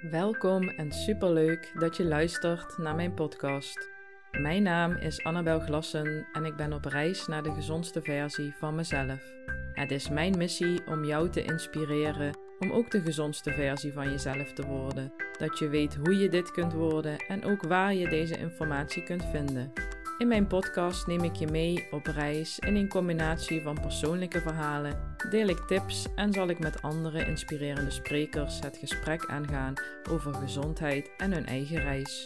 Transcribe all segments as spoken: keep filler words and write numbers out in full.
Welkom en superleuk dat je luistert naar mijn podcast. Mijn naam is Annabel Glassen en ik ben op reis naar de gezondste versie van mezelf. Het is mijn missie om jou te inspireren om ook de gezondste versie van jezelf te worden. Dat je weet hoe je dit kunt worden en ook waar je deze informatie kunt vinden. In mijn podcast neem ik je mee op reis in een combinatie van persoonlijke verhalen, deel ik tips en zal ik met andere inspirerende sprekers het gesprek aangaan over gezondheid en hun eigen reis.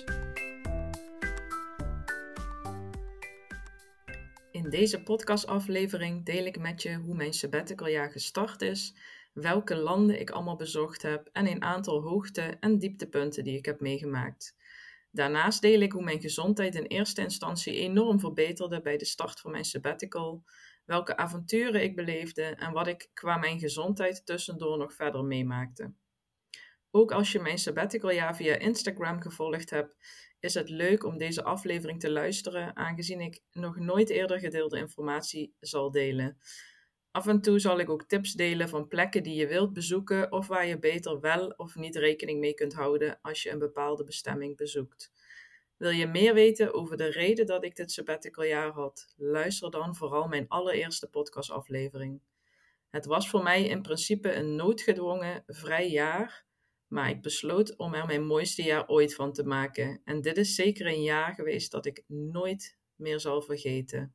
In deze podcastaflevering deel ik met je hoe mijn sabbaticaljaar gestart is, welke landen ik allemaal bezocht heb en een aantal hoogte- en dieptepunten die ik heb meegemaakt. Daarnaast deel ik hoe mijn gezondheid in eerste instantie enorm verbeterde bij de start van mijn sabbatical, welke avonturen ik beleefde en wat ik qua mijn gezondheid tussendoor nog verder meemaakte. Ook als je mijn sabbaticaljaar via Instagram gevolgd hebt, is het leuk om deze aflevering te luisteren, aangezien ik nog nooit eerder gedeelde informatie zal delen. Af en toe zal ik ook tips delen van plekken die je wilt bezoeken of waar je beter wel of niet rekening mee kunt houden als je een bepaalde bestemming bezoekt. Wil je meer weten over de reden dat ik dit sabbaticaljaar had? Luister dan vooral mijn allereerste podcastaflevering. Het was voor mij in principe een noodgedwongen vrij jaar, maar ik besloot om er mijn mooiste jaar ooit van te maken. En dit is zeker een jaar geweest dat ik nooit meer zal vergeten.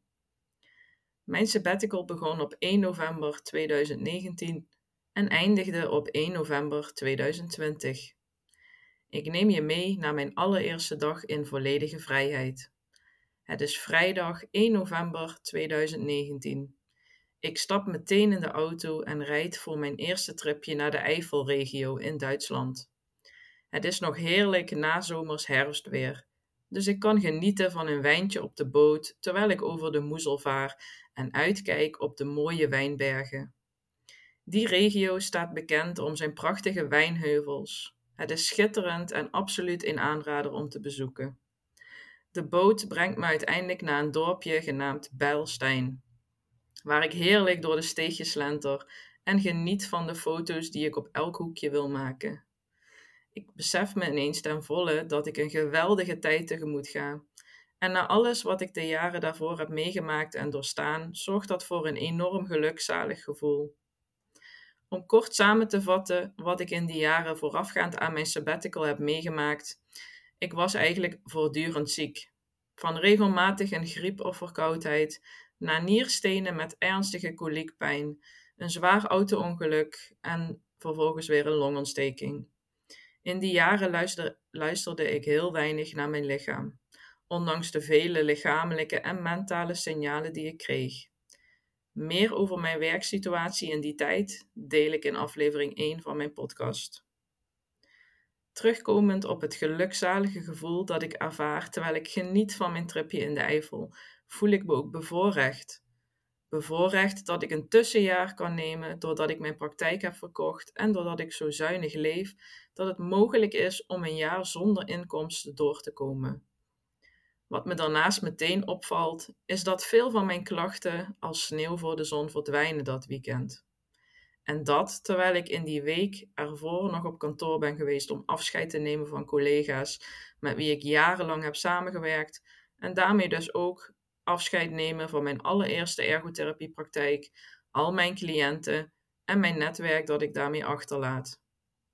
Mijn sabbatical begon op één november tweeduizend negentien en eindigde op één november tweeduizend twintig. Ik neem je mee naar mijn allereerste dag in volledige vrijheid. Het is vrijdag één november tweeduizend negentien. Ik stap meteen in de auto en rijd voor mijn eerste tripje naar de Eifelregio in Duitsland. Het is nog heerlijk nazomers herfstweer, dus ik kan genieten van een wijntje op de boot terwijl ik over de Moezel vaar en uitkijk op de mooie wijnbergen. Die regio staat bekend om zijn prachtige wijnheuvels. Het is schitterend en absoluut een aanrader om te bezoeken. De boot brengt me uiteindelijk naar een dorpje genaamd Beilstein, waar ik heerlijk door de steegjes slenter en geniet van de foto's die ik op elk hoekje wil maken. Ik besef me ineens ten volle dat ik een geweldige tijd tegemoet ga. En na alles wat ik de jaren daarvoor heb meegemaakt en doorstaan, zorgt dat voor een enorm gelukzalig gevoel. Om kort samen te vatten wat ik in die jaren voorafgaand aan mijn sabbatical heb meegemaakt. Ik was eigenlijk voortdurend ziek. Van regelmatig een griep of verkoudheid, naar nierstenen met ernstige koliekpijn, een zwaar auto-ongeluk en vervolgens weer een longontsteking. In die jaren luisterde, luisterde ik heel weinig naar mijn lichaam, ondanks de vele lichamelijke en mentale signalen die ik kreeg. Meer over mijn werksituatie in die tijd deel ik in aflevering één van mijn podcast. Terugkomend op het gelukzalige gevoel dat ik ervaar terwijl ik geniet van mijn tripje in de Eifel, voel ik me ook bevoorrecht. Bevoorrecht dat ik een tussenjaar kan nemen doordat ik mijn praktijk heb verkocht en doordat ik zo zuinig leef dat het mogelijk is om een jaar zonder inkomsten door te komen. Wat me daarnaast meteen opvalt, is dat veel van mijn klachten als sneeuw voor de zon verdwijnen dat weekend. En dat terwijl ik in die week ervoor nog op kantoor ben geweest om afscheid te nemen van collega's met wie ik jarenlang heb samengewerkt en daarmee dus ook afscheid nemen van mijn allereerste ergotherapiepraktijk, al mijn cliënten en mijn netwerk dat ik daarmee achterlaat.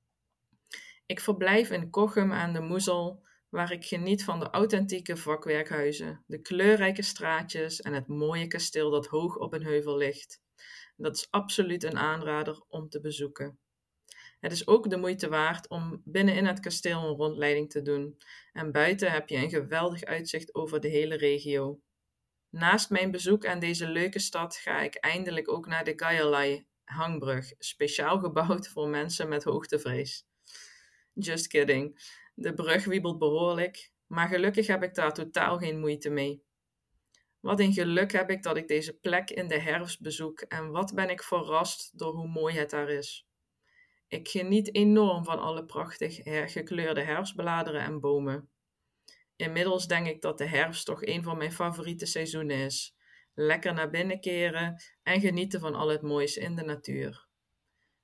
Ik verblijf in Cochem aan de Moezel, waar ik geniet van de authentieke vakwerkhuizen, de kleurrijke straatjes en het mooie kasteel dat hoog op een heuvel ligt. Dat is absoluut een aanrader om te bezoeken. Het is ook de moeite waard om binnenin het kasteel een rondleiding te doen en buiten heb je een geweldig uitzicht over de hele regio. Naast mijn bezoek aan deze leuke stad ga ik eindelijk ook naar de Gaialai hangbrug, speciaal gebouwd voor mensen met hoogtevrees. Just kidding, de brug wiebelt behoorlijk, maar gelukkig heb ik daar totaal geen moeite mee. Wat een geluk heb ik dat ik deze plek in de herfst bezoek en wat ben ik verrast door hoe mooi het daar is. Ik geniet enorm van alle prachtig gekleurde herfstbladeren en bomen. Inmiddels denk ik dat de herfst toch een van mijn favoriete seizoenen is. Lekker naar binnen keren en genieten van al het moois in de natuur.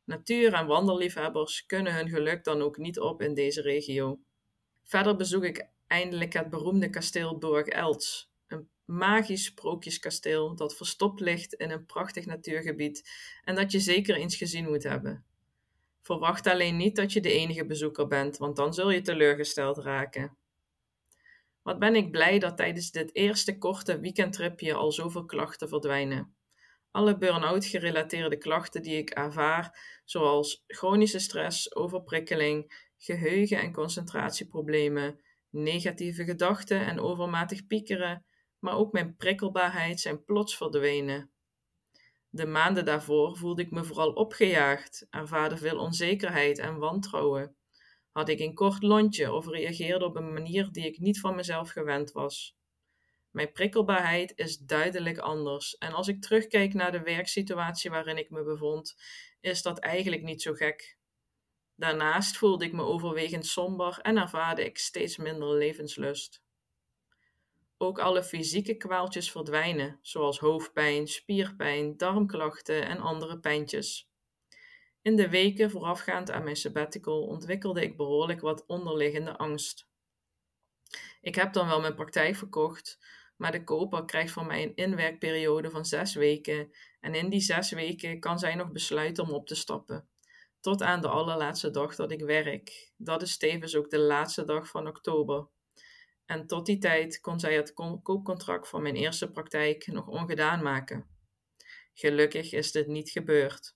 Natuur- en wandelliefhebbers kunnen hun geluk dan ook niet op in deze regio. Verder bezoek ik eindelijk het beroemde kasteel Burg Eltz. Een magisch sprookjeskasteel dat verstopt ligt in een prachtig natuurgebied en dat je zeker eens gezien moet hebben. Verwacht alleen niet dat je de enige bezoeker bent, want dan zul je teleurgesteld raken. Wat ben ik blij dat tijdens dit eerste korte weekendtripje al zoveel klachten verdwijnen. Alle burn-out gerelateerde klachten die ik ervaar, zoals chronische stress, overprikkeling, geheugen- en concentratieproblemen, negatieve gedachten en overmatig piekeren, maar ook mijn prikkelbaarheid zijn plots verdwenen. De maanden daarvoor voelde ik me vooral opgejaagd, ervaarde veel onzekerheid en wantrouwen. Had ik een kort lontje of reageerde op een manier die ik niet van mezelf gewend was. Mijn prikkelbaarheid is duidelijk anders en als ik terugkijk naar de werksituatie waarin ik me bevond, is dat eigenlijk niet zo gek. Daarnaast voelde ik me overwegend somber en ervaarde ik steeds minder levenslust. Ook alle fysieke kwaaltjes verdwijnen, zoals hoofdpijn, spierpijn, darmklachten en andere pijntjes. In de weken voorafgaand aan mijn sabbatical ontwikkelde ik behoorlijk wat onderliggende angst. Ik heb dan wel mijn praktijk verkocht, maar de koper krijgt van mij een inwerkperiode van zes weken en in die zes weken kan zij nog besluiten om op te stappen. Tot aan de allerlaatste dag dat ik werk. Dat is tevens ook de laatste dag van oktober. En tot die tijd kon zij het koopcontract van mijn eerste praktijk nog ongedaan maken. Gelukkig is dit niet gebeurd.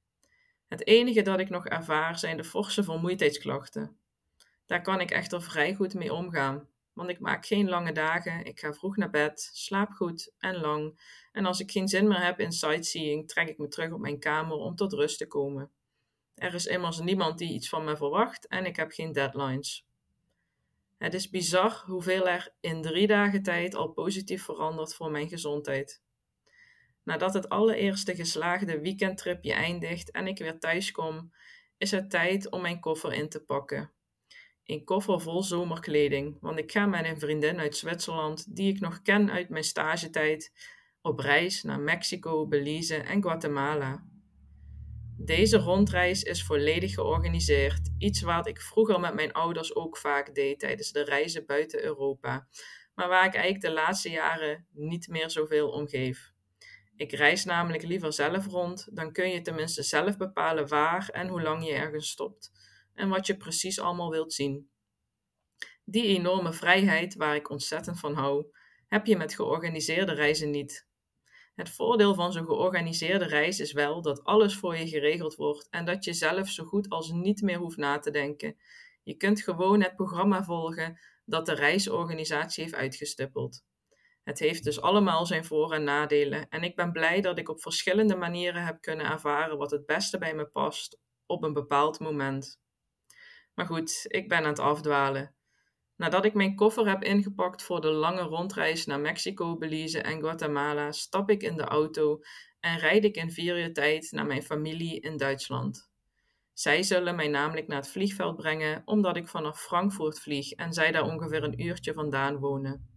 Het enige dat ik nog ervaar zijn de forse vermoeidheidsklachten. Daar kan ik echter vrij goed mee omgaan, want ik maak geen lange dagen, ik ga vroeg naar bed, slaap goed en lang en als ik geen zin meer heb in sightseeing trek ik me terug op mijn kamer om tot rust te komen. Er is immers niemand die iets van me verwacht en ik heb geen deadlines. Het is bizar hoeveel er in drie dagen tijd al positief verandert voor mijn gezondheid. Nadat het allereerste geslaagde weekendtripje eindigt en ik weer thuis kom, is het tijd om mijn koffer in te pakken. Een koffer vol zomerkleding, want ik ga met een vriendin uit Zwitserland, die ik nog ken uit mijn stagetijd, op reis naar Mexico, Belize en Guatemala. Deze rondreis is volledig georganiseerd, iets wat ik vroeger met mijn ouders ook vaak deed tijdens de reizen buiten Europa, maar waar ik eigenlijk de laatste jaren niet meer zoveel om geef. Ik reis namelijk liever zelf rond, dan kun je tenminste zelf bepalen waar en hoe lang je ergens stopt en wat je precies allemaal wilt zien. Die enorme vrijheid, waar ik ontzettend van hou, heb je met georganiseerde reizen niet. Het voordeel van zo'n georganiseerde reis is wel dat alles voor je geregeld wordt en dat je zelf zo goed als niet meer hoeft na te denken. Je kunt gewoon het programma volgen dat de reisorganisatie heeft uitgestippeld. Het heeft dus allemaal zijn voor- en nadelen en ik ben blij dat ik op verschillende manieren heb kunnen ervaren wat het beste bij me past op een bepaald moment. Maar goed, ik ben aan het afdwalen. Nadat ik mijn koffer heb ingepakt voor de lange rondreis naar Mexico, Belize en Guatemala, stap ik in de auto en rijd ik in vier uur tijd naar mijn familie in Duitsland. Zij zullen mij namelijk naar het vliegveld brengen, omdat ik vanaf Frankfurt vlieg en zij daar ongeveer een uurtje vandaan wonen.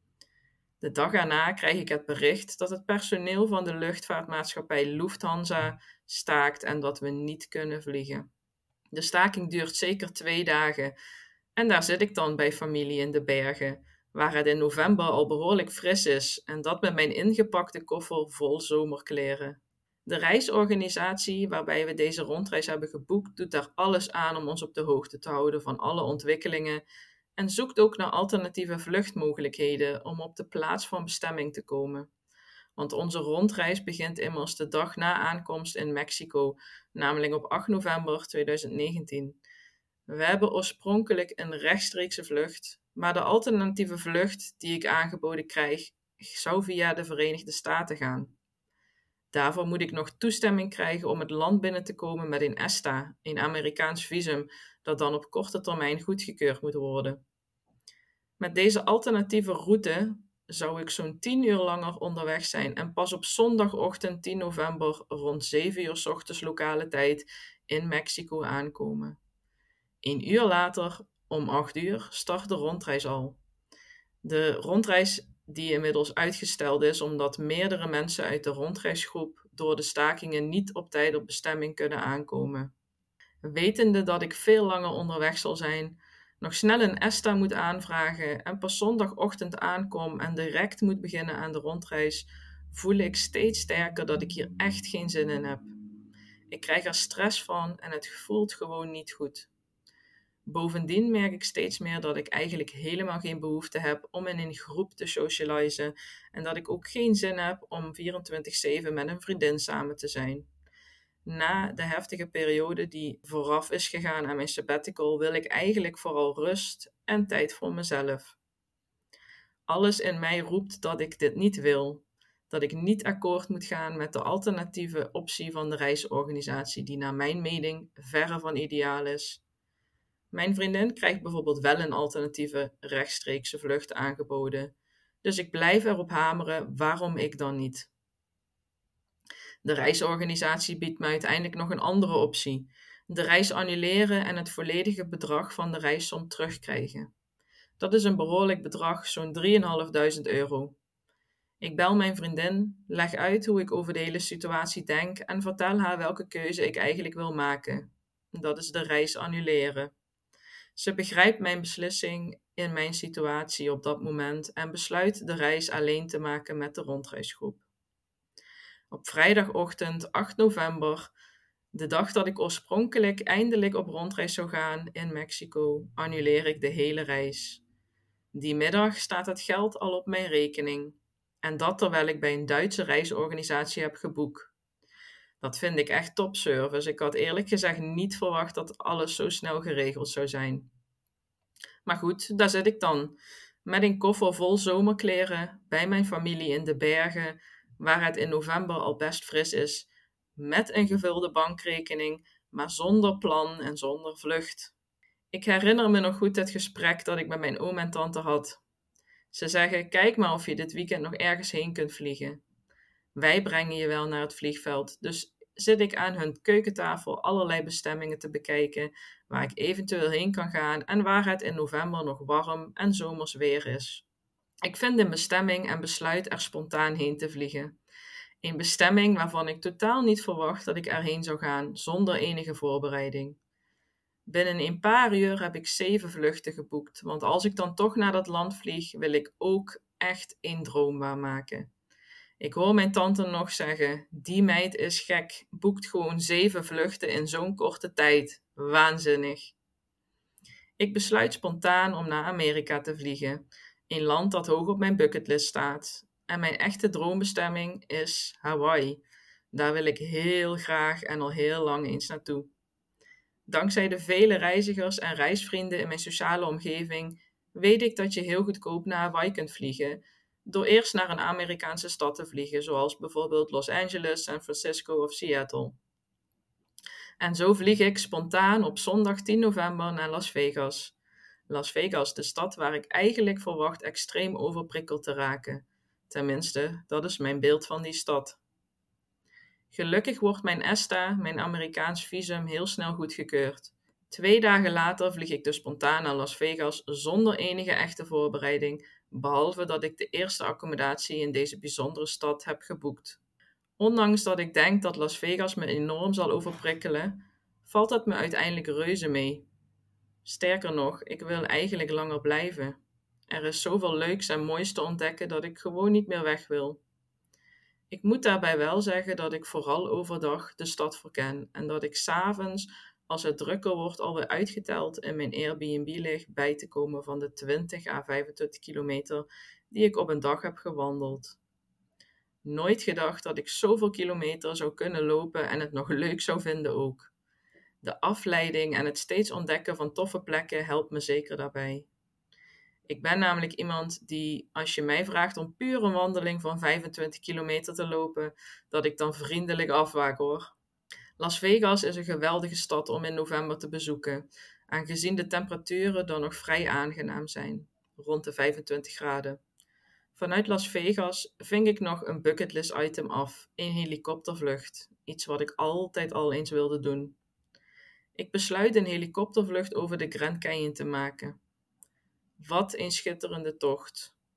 De dag erna krijg ik het bericht dat het personeel van de luchtvaartmaatschappij Lufthansa staakt en dat we niet kunnen vliegen. De staking duurt zeker twee dagen. En daar zit ik dan bij familie in de bergen, waar het in november al behoorlijk fris is en dat met mijn ingepakte koffer vol zomerkleren. De reisorganisatie waarbij we deze rondreis hebben geboekt doet daar alles aan om ons op de hoogte te houden van alle ontwikkelingen en zoekt ook naar alternatieve vluchtmogelijkheden om op de plaats van bestemming te komen. Want onze rondreis begint immers de dag na aankomst in Mexico, namelijk op acht november tweeduizend negentien. We hebben oorspronkelijk een rechtstreekse vlucht, maar de alternatieve vlucht die ik aangeboden krijg, zou via de Verenigde Staten gaan. Daarvoor moet ik nog toestemming krijgen om het land binnen te komen met een ESTA, een Amerikaans visum, dat dan op korte termijn goedgekeurd moet worden. Met deze alternatieve route zou ik zo'n tien uur langer onderweg zijn en pas op zondagochtend tien november rond zeven uur 's ochtends lokale tijd in Mexico aankomen. Een uur later, om acht uur, start de rondreis al. De rondreis die inmiddels uitgesteld is omdat meerdere mensen uit de rondreisgroep door de stakingen niet op tijd op bestemming kunnen aankomen. Wetende dat ik veel langer onderweg zal zijn, nog snel een ESTA moet aanvragen en pas zondagochtend aankom en direct moet beginnen aan de rondreis, voel ik steeds sterker dat ik hier echt geen zin in heb. Ik krijg er stress van en het voelt gewoon niet goed. Bovendien merk ik steeds meer dat ik eigenlijk helemaal geen behoefte heb om in een groep te socializen en dat ik ook geen zin heb om vierentwintig zeven met een vriendin samen te zijn. Na de heftige periode die vooraf is gegaan aan mijn sabbatical wil ik eigenlijk vooral rust en tijd voor mezelf. Alles in mij roept dat ik dit niet wil, dat ik niet akkoord moet gaan met de alternatieve optie van de reisorganisatie die naar mijn mening verre van ideaal is. Mijn vriendin krijgt bijvoorbeeld wel een alternatieve rechtstreekse vlucht aangeboden, dus ik blijf erop hameren waarom ik dan niet. De reisorganisatie biedt me uiteindelijk nog een andere optie: de reis annuleren en het volledige bedrag van de reissom terugkrijgen. Dat is een behoorlijk bedrag, zo'n drieduizend vijfhonderd euro. Ik bel mijn vriendin, leg uit hoe ik over de hele situatie denk en vertel haar welke keuze ik eigenlijk wil maken. Dat is de reis annuleren. Ze begrijpt mijn beslissing in mijn situatie op dat moment en besluit de reis alleen te maken met de rondreisgroep. Op vrijdagochtend acht november, de dag dat ik oorspronkelijk eindelijk op rondreis zou gaan in Mexico, annuleer ik de hele reis. Die middag staat het geld al op mijn rekening. En dat terwijl ik bij een Duitse reisorganisatie heb geboekt. Dat vind ik echt topservice. Ik had eerlijk gezegd niet verwacht dat alles zo snel geregeld zou zijn. Maar goed, daar zit ik dan. Met een koffer vol zomerkleren, bij mijn familie in de bergen, waar het in november al best fris is, met een gevulde bankrekening, maar zonder plan en zonder vlucht. Ik herinner me nog goed het gesprek dat ik met mijn oom en tante had. Ze zeggen, kijk maar of je dit weekend nog ergens heen kunt vliegen. Wij brengen je wel naar het vliegveld, dus zit ik aan hun keukentafel allerlei bestemmingen te bekijken waar ik eventueel heen kan gaan en waar het in november nog warm en zomers weer is. Ik vind een bestemming en besluit er spontaan heen te vliegen. Een bestemming waarvan ik totaal niet verwacht dat ik erheen zou gaan zonder enige voorbereiding. Binnen een paar uur heb ik zeven vluchten geboekt, want als ik dan toch naar dat land vlieg, wil ik ook echt een droom waarmaken. Ik hoor mijn tante nog zeggen, die meid is gek, boekt gewoon zeven vluchten in zo'n korte tijd. Waanzinnig. Ik besluit spontaan om naar Amerika te vliegen, een land dat hoog op mijn bucketlist staat. En mijn echte droombestemming is Hawaii. Daar wil ik heel graag en al heel lang eens naartoe. Dankzij de vele reizigers en reisvrienden in mijn sociale omgeving weet ik dat je heel goedkoop naar Hawaii kunt vliegen, door eerst naar een Amerikaanse stad te vliegen, zoals bijvoorbeeld Los Angeles, San Francisco of Seattle. En zo vlieg ik spontaan op zondag tien november naar Las Vegas. Las Vegas, de stad waar ik eigenlijk verwacht extreem overprikkeld te raken. Tenminste, dat is mijn beeld van die stad. Gelukkig wordt mijn ESTA, mijn Amerikaans visum, heel snel goedgekeurd. Twee dagen later vlieg ik dus spontaan naar Las Vegas zonder enige echte voorbereiding, behalve dat ik de eerste accommodatie in deze bijzondere stad heb geboekt. Ondanks dat ik denk dat Las Vegas me enorm zal overprikkelen, valt het me uiteindelijk reuze mee. Sterker nog, ik wil eigenlijk langer blijven. Er is zoveel leuks en moois te ontdekken dat ik gewoon niet meer weg wil. Ik moet daarbij wel zeggen dat ik vooral overdag de stad verken en dat ik 's avonds, als het drukker wordt, alweer uitgeteld in mijn Airbnb lig bij te komen van de twintig à vijfentwintig kilometer die ik op een dag heb gewandeld. Nooit gedacht dat ik zoveel kilometer zou kunnen lopen en het nog leuk zou vinden ook. De afleiding en het steeds ontdekken van toffe plekken helpt me zeker daarbij. Ik ben namelijk iemand die, als je mij vraagt om puur een wandeling van vijfentwintig kilometer te lopen, dat ik dan vriendelijk afwaak hoor. Las Vegas is een geweldige stad om in november te bezoeken, aangezien de temperaturen dan nog vrij aangenaam zijn, rond de vijfentwintig graden. Vanuit Las Vegas ving ik nog een bucketlist item af, een helikoptervlucht, iets wat ik altijd al eens wilde doen. Ik besluit een helikoptervlucht over de Grand Canyon te maken. Wat een schitterende tocht.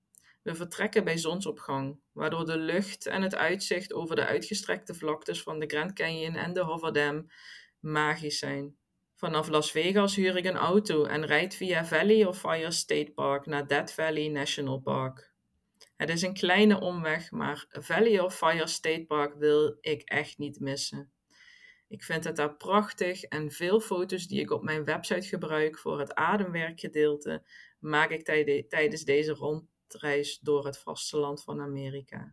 We vertrekken bij zonsopgang, waardoor de lucht en het uitzicht over de uitgestrekte vlaktes van de Grand Canyon en de Hoover Dam magisch zijn. Vanaf Las Vegas huur ik een auto en rijd via Valley of Fire State Park naar Death Valley National Park. Het is een kleine omweg, maar Valley of Fire State Park wil ik echt niet missen. Ik vind het daar prachtig en veel foto's die ik op mijn website gebruik voor het ademwerkgedeelte maak ik tij- tijdens deze rondreis door het vasteland van Amerika.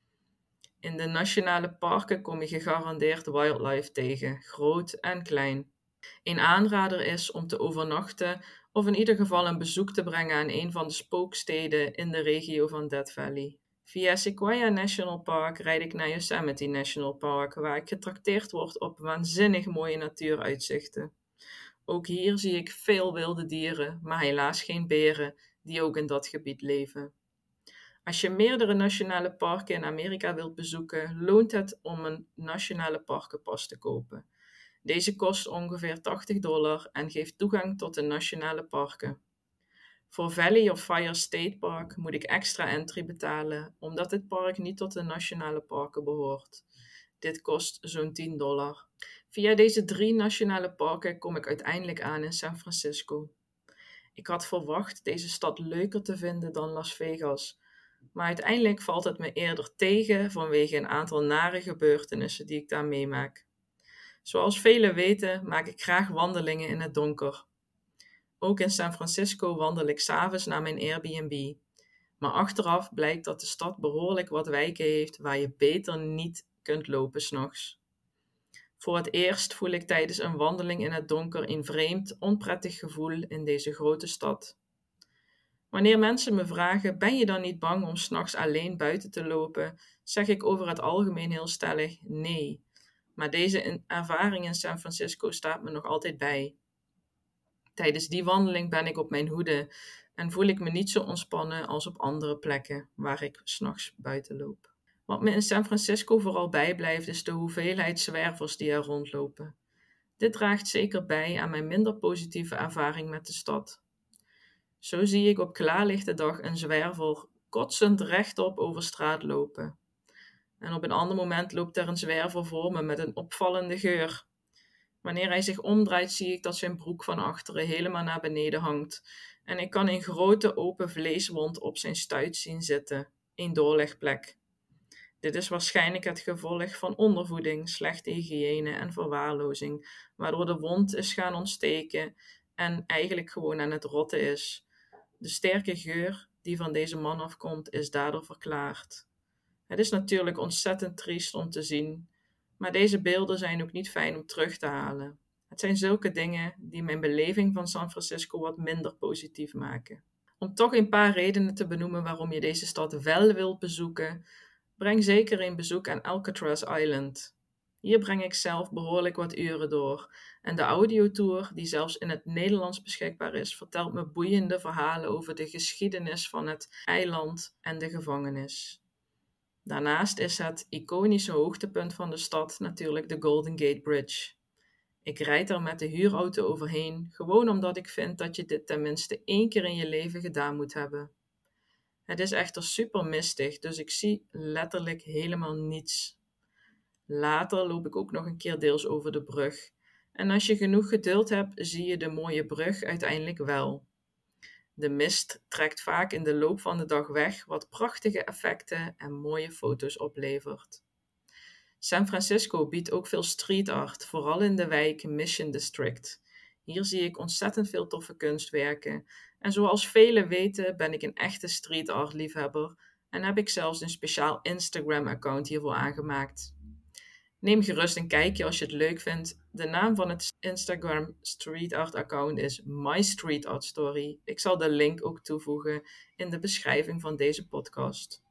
In de nationale parken kom je gegarandeerd wildlife tegen, groot en klein. Een aanrader is om te overnachten of in ieder geval een bezoek te brengen aan een van de spooksteden in de regio van Death Valley. Via Sequoia National Park rijd ik naar Yosemite National Park, waar ik getrakteerd word op waanzinnig mooie natuuruitzichten. Ook hier zie ik veel wilde dieren, maar helaas geen beren, die ook in dat gebied leven. Als je meerdere nationale parken in Amerika wilt bezoeken, loont het om een nationale parkenpas te kopen. Deze kost ongeveer tachtig dollar en geeft toegang tot de nationale parken. Voor Valley of Fire State Park moet ik extra entry betalen, omdat dit park niet tot de nationale parken behoort. Dit kost zo'n tien dollar. Via deze drie nationale parken kom ik uiteindelijk aan in San Francisco. Ik had verwacht deze stad leuker te vinden dan Las Vegas, maar uiteindelijk valt het me eerder tegen vanwege een aantal nare gebeurtenissen die ik daar meemaak. Zoals velen weten maak ik graag wandelingen in het donker. Ook in San Francisco wandel ik 's avonds naar mijn Airbnb. Maar achteraf blijkt dat de stad behoorlijk wat wijken heeft waar je beter niet kunt lopen 's nachts. Voor het eerst voel ik tijdens een wandeling in het donker een vreemd, onprettig gevoel in deze grote stad. Wanneer mensen me vragen, ben je dan niet bang om 's nachts alleen buiten te lopen, zeg ik over het algemeen heel stellig nee. Maar deze ervaring in San Francisco staat me nog altijd bij. Tijdens die wandeling ben ik op mijn hoede en voel ik me niet zo ontspannen als op andere plekken waar ik 's nachts buiten loop. Wat me in San Francisco vooral bijblijft is de hoeveelheid zwervers die er rondlopen. Dit draagt zeker bij aan mijn minder positieve ervaring met de stad. Zo zie ik op klaarlichte dag een zwerver kotsend rechtop over straat lopen. En op een ander moment loopt er een zwerver voor me met een opvallende geur. Wanneer hij zich omdraait, zie ik dat zijn broek van achteren helemaal naar beneden hangt. En ik kan een grote open vleeswond op zijn stuit zien zitten, een doorlegplek. Dit is waarschijnlijk het gevolg van ondervoeding, slechte hygiëne en verwaarlozing, waardoor de wond is gaan ontsteken en eigenlijk gewoon aan het rotten is. De sterke geur die van deze man afkomt, is daardoor verklaard. Het is natuurlijk ontzettend triest om te zien, maar deze beelden zijn ook niet fijn om terug te halen. Het zijn zulke dingen die mijn beleving van San Francisco wat minder positief maken. Om toch een paar redenen te benoemen waarom je deze stad wel wilt bezoeken, breng zeker een bezoek aan Alcatraz Island. Hier breng ik zelf behoorlijk wat uren door en de audiotour, die zelfs in het Nederlands beschikbaar is, vertelt me boeiende verhalen over de geschiedenis van het eiland en de gevangenis. Daarnaast is het iconische hoogtepunt van de stad natuurlijk de Golden Gate Bridge. Ik rijd er met de huurauto overheen, gewoon omdat ik vind dat je dit tenminste één keer in je leven gedaan moet hebben. Het is echter super mistig, dus ik zie letterlijk helemaal niets. Later loop ik ook nog een keer deels over de brug. En als je genoeg geduld hebt, zie je de mooie brug uiteindelijk wel. De mist trekt vaak in de loop van de dag weg, wat prachtige effecten en mooie foto's oplevert. San Francisco biedt ook veel street art, vooral in de wijk Mission District. Hier zie ik ontzettend veel toffe kunstwerken. En zoals velen weten ben ik een echte street art liefhebber en heb ik zelfs een speciaal Instagram-account hiervoor aangemaakt. Neem gerust een kijkje als je het leuk vindt. De naam van het Instagram street art account is My Street Art Story. Ik zal de link ook toevoegen in de beschrijving van deze podcast.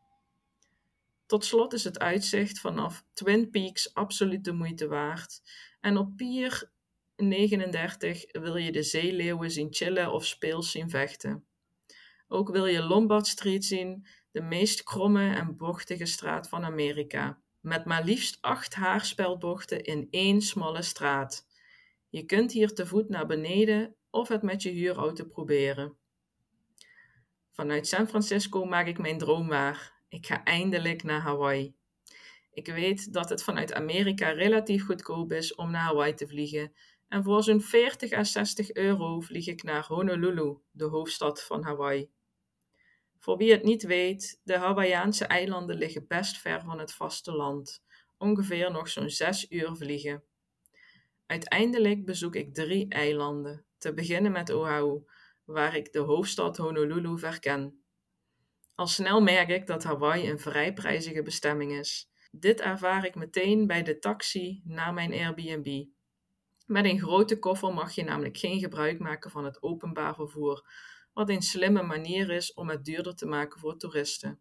Tot slot is het uitzicht vanaf Twin Peaks absoluut de moeite waard. En op Pier negenendertig wil je de zeeleeuwen zien chillen of speels zien vechten. Ook wil je Lombard Street zien, de meest kromme en bochtige straat van Amerika. Met maar liefst acht haarspeldbochten in één smalle straat. Je kunt hier te voet naar beneden of het met je huurauto proberen. Vanuit San Francisco maak ik mijn droom waar. Ik ga eindelijk naar Hawaii. Ik weet dat het vanuit Amerika relatief goedkoop is om naar Hawaii te vliegen. En voor zo'n veertig à zestig euro vlieg ik naar Honolulu, de hoofdstad van Hawaii. Voor wie het niet weet, de Hawaiiaanse eilanden liggen best ver van het vasteland. Ongeveer nog zo'n zes uur vliegen. Uiteindelijk bezoek ik drie eilanden, te beginnen met Oahu, waar ik de hoofdstad Honolulu verken. Al snel merk ik dat Hawaii een vrij prijzige bestemming is. Dit ervaar ik meteen bij de taxi naar mijn Airbnb. Met een grote koffer mag je namelijk geen gebruik maken van het openbaar vervoer, wat een slimme manier is om het duurder te maken voor toeristen.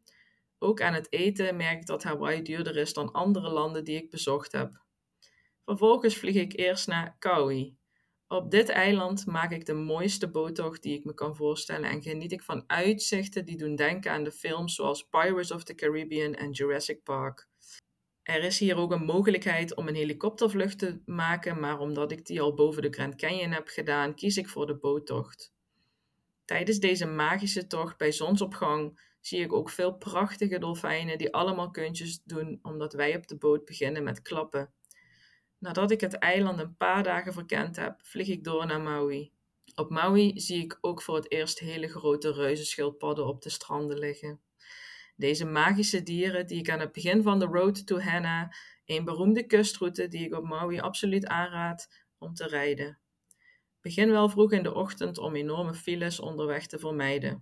Ook aan het eten merk ik dat Hawaii duurder is dan andere landen die ik bezocht heb. Vervolgens vlieg ik eerst naar Kauai. Op dit eiland maak ik de mooiste boottocht die ik me kan voorstellen en geniet ik van uitzichten die doen denken aan de films zoals Pirates of the Caribbean en Jurassic Park. Er is hier ook een mogelijkheid om een helikoptervlucht te maken, maar omdat ik die al boven de Grand Canyon heb gedaan, kies ik voor de boottocht. Tijdens deze magische tocht bij zonsopgang zie ik ook veel prachtige dolfijnen die allemaal kunstjes doen omdat wij op de boot beginnen met klappen. Nadat ik het eiland een paar dagen verkend heb, vlieg ik door naar Maui. Op Maui zie ik ook voor het eerst hele grote reuzenschildpadden op de stranden liggen. Deze magische dieren die ik aan het begin van de Road to Hana, een beroemde kustroute die ik op Maui absoluut aanraad om te rijden. Begin wel vroeg in de ochtend om enorme files onderweg te vermijden.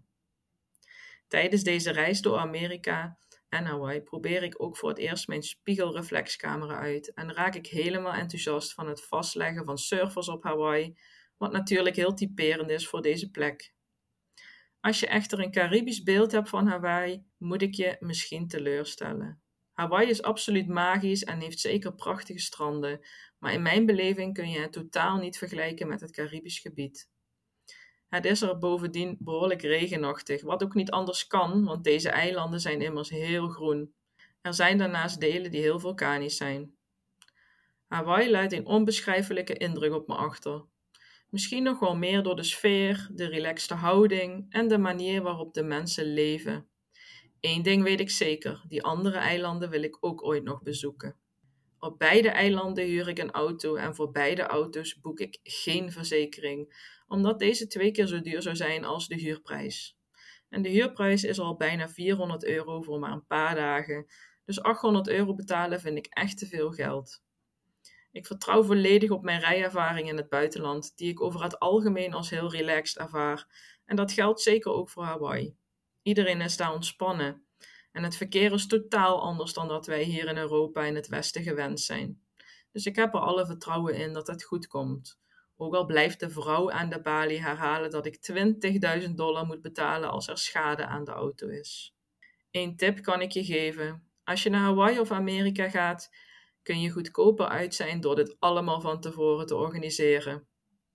Tijdens deze reis door Amerika en Hawaii probeer ik ook voor het eerst mijn spiegelreflexcamera uit en raak ik helemaal enthousiast van het vastleggen van surfers op Hawaii, wat natuurlijk heel typerend is voor deze plek. Als je echter een Caribisch beeld hebt van Hawaii, moet ik je misschien teleurstellen. Hawaii is absoluut magisch en heeft zeker prachtige stranden, maar in mijn beleving kun je het totaal niet vergelijken met het Caribisch gebied. Het is er bovendien behoorlijk regenachtig, wat ook niet anders kan, want deze eilanden zijn immers heel groen. Er zijn daarnaast delen die heel vulkanisch zijn. Hawaii laat een onbeschrijfelijke indruk op me achter. Misschien nog wel meer door de sfeer, de relaxte houding en de manier waarop de mensen leven. Eén ding weet ik zeker, die andere eilanden wil ik ook ooit nog bezoeken. Op beide eilanden huur ik een auto en voor beide auto's boek ik geen verzekering, omdat deze twee keer zo duur zou zijn als de huurprijs. En de huurprijs is al bijna vierhonderd euro voor maar een paar dagen, dus achthonderd euro betalen vind ik echt te veel geld. Ik vertrouw volledig op mijn rijervaring in het buitenland, die ik over het algemeen als heel relaxed ervaar, en dat geldt zeker ook voor Hawaii. Iedereen is daar ontspannen. En het verkeer is totaal anders dan dat wij hier in Europa in het Westen gewend zijn. Dus ik heb er alle vertrouwen in dat het goed komt. Ook al blijft de vrouw aan de balie herhalen dat ik twintigduizend dollar moet betalen als er schade aan de auto is. Eén tip kan ik je geven. Als je naar Hawaii of Amerika gaat, kun je goedkoper uit zijn door dit allemaal van tevoren te organiseren.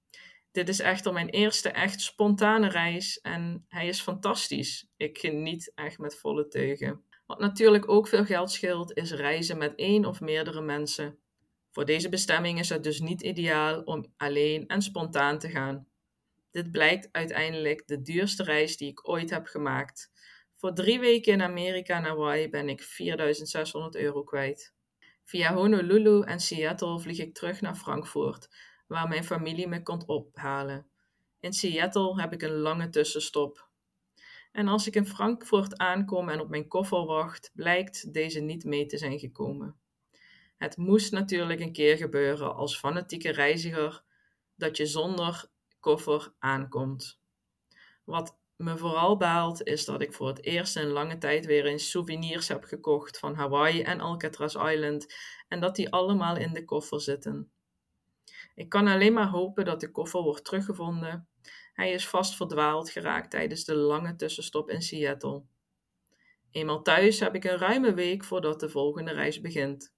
Dit is echter mijn eerste echt spontane reis en hij is fantastisch. Ik geniet echt met volle teugen. Wat natuurlijk ook veel geld scheelt, is reizen met één of meerdere mensen. Voor deze bestemming is het dus niet ideaal om alleen en spontaan te gaan. Dit blijkt uiteindelijk de duurste reis die ik ooit heb gemaakt. Voor drie weken in Amerika en Hawaii ben ik vierduizend zeshonderd euro kwijt. Via Honolulu en Seattle vlieg ik terug naar Frankfurt, waar mijn familie me kon ophalen. In Seattle heb ik een lange tussenstop. En als ik in Frankfurt aankom en op mijn koffer wacht, blijkt deze niet mee te zijn gekomen. Het moest natuurlijk een keer gebeuren als fanatieke reiziger dat je zonder koffer aankomt. Wat me vooral baalt is dat ik voor het eerst in lange tijd weer eens souvenirs heb gekocht van Hawaii en Alcatraz Island en dat die allemaal in de koffer zitten. Ik kan alleen maar hopen dat de koffer wordt teruggevonden. Hij is vast verdwaald geraakt tijdens de lange tussenstop in Seattle. Eenmaal thuis heb ik een ruime week voordat de volgende reis begint.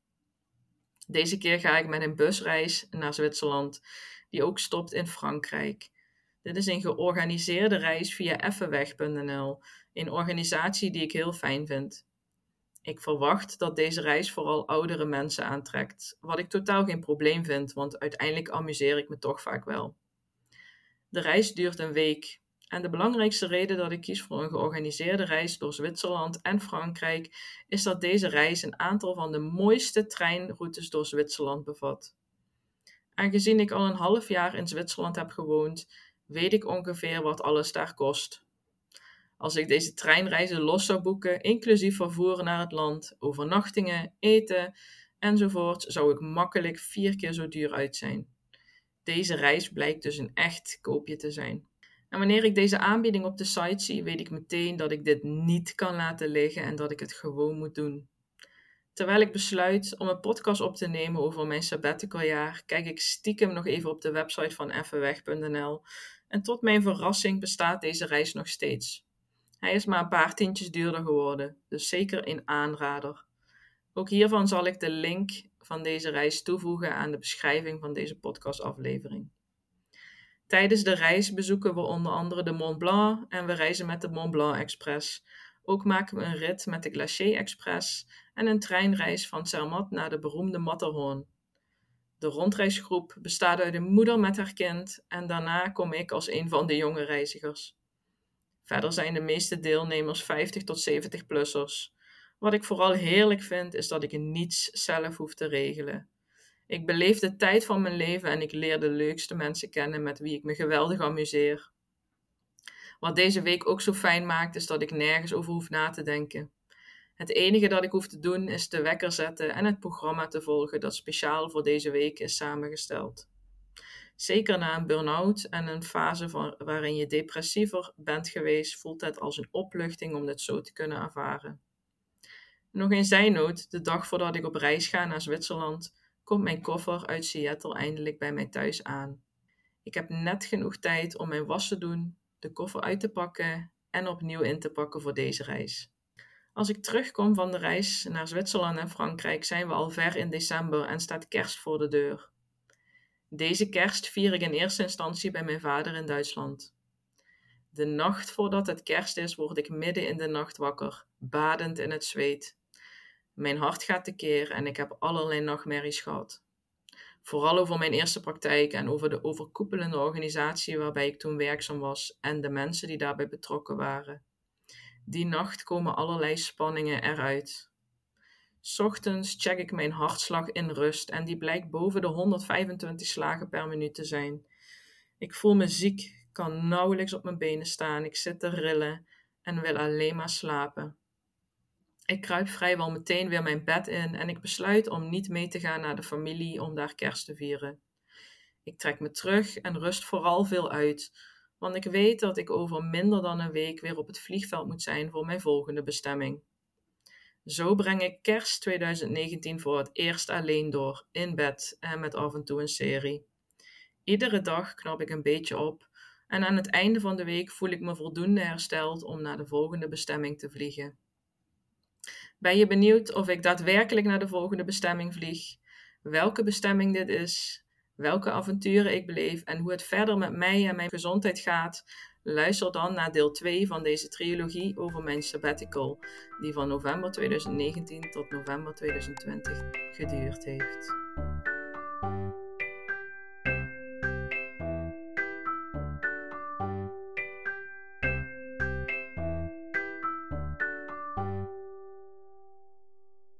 Deze keer ga ik met een busreis naar Zwitserland, die ook stopt in Frankrijk. Dit is een georganiseerde reis via effenweg punt n l, een organisatie die ik heel fijn vind. Ik verwacht dat deze reis vooral oudere mensen aantrekt, wat ik totaal geen probleem vind, want uiteindelijk amuseer ik me toch vaak wel. De reis duurt een week En de belangrijkste reden dat ik kies voor een georganiseerde reis door Zwitserland en Frankrijk is dat deze reis een aantal van de mooiste treinroutes door Zwitserland bevat. Aangezien ik al een half jaar in Zwitserland heb gewoond, weet ik ongeveer wat alles daar kost. Als ik deze treinreizen los zou boeken, inclusief vervoer naar het land, overnachtingen, eten enzovoort, zou ik makkelijk vier keer zo duur uit zijn. Deze reis blijkt dus een echt koopje te zijn. En wanneer ik deze aanbieding op de site zie, weet ik meteen dat ik dit niet kan laten liggen en dat ik het gewoon moet doen. Terwijl ik besluit om een podcast op te nemen over mijn sabbaticaljaar, kijk ik stiekem nog even op de website van effenweg punt n l en tot mijn verrassing bestaat deze reis nog steeds. Hij is maar een paar tientjes duurder geworden, dus zeker een aanrader. Ook hiervan zal ik de link van deze reis toevoegen aan de beschrijving van deze podcastaflevering. Tijdens de reis bezoeken we onder andere de Mont Blanc en we reizen met de Mont Blanc Express. Ook maken we een rit met de Glacier Express en een treinreis van Zermatt naar de beroemde Matterhorn. De rondreisgroep bestaat uit een moeder met haar kind en daarna kom ik als een van de jonge reizigers. Verder zijn de meeste deelnemers vijftig tot zeventig-plussers. Wat ik vooral heerlijk vind is dat ik niets zelf hoef te regelen. Ik beleef de tijd van mijn leven en ik leer de leukste mensen kennen met wie ik me geweldig amuseer. Wat deze week ook zo fijn maakt is dat ik nergens over hoef na te denken. Het enige dat ik hoef te doen is de wekker zetten en het programma te volgen dat speciaal voor deze week is samengesteld. Zeker na een burn-out en een fase van, waarin je depressiever bent geweest, voelt het als een opluchting om dit zo te kunnen ervaren. Nog een zijnoot, de dag voordat ik op reis ga naar Zwitserland, komt mijn koffer uit Seattle eindelijk bij mij thuis aan. Ik heb net genoeg tijd om mijn was te doen, de koffer uit te pakken en opnieuw in te pakken voor deze reis. Als ik terugkom van de reis naar Zwitserland en Frankrijk zijn we al ver in december en staat kerst voor de deur. Deze kerst vier ik in eerste instantie bij mijn vader in Duitsland. De nacht voordat het kerst is, word ik midden in de nacht wakker, badend in het zweet. Mijn hart gaat tekeer en ik heb allerlei nachtmerries gehad. Vooral over mijn eerste praktijk en over de overkoepelende organisatie waarbij ik toen werkzaam was en de mensen die daarbij betrokken waren. Die nacht komen allerlei spanningen eruit. 's Ochtends check ik mijn hartslag in rust en die blijkt boven de honderdvijfentwintig slagen per minuut te zijn. Ik voel me ziek, kan nauwelijks op mijn benen staan, ik zit te rillen en wil alleen maar slapen. Ik kruip vrijwel meteen weer mijn bed in en ik besluit om niet mee te gaan naar de familie om daar kerst te vieren. Ik trek me terug en rust vooral veel uit, want ik weet dat ik over minder dan een week weer op het vliegveld moet zijn voor mijn volgende bestemming. Zo breng ik kerst twintig negentien voor het eerst alleen door, in bed en met af en toe een serie. Iedere dag knap ik een beetje op en aan het einde van de week voel ik me voldoende hersteld om naar de volgende bestemming te vliegen. Ben je benieuwd of ik daadwerkelijk naar de volgende bestemming vlieg? Welke bestemming dit is? Welke avonturen ik beleef en hoe het verder met mij en mijn gezondheid gaat? Luister dan naar deel twee van deze trilogie over mijn sabbatical, die van november twintig negentien tot november twintig twintig geduurd heeft.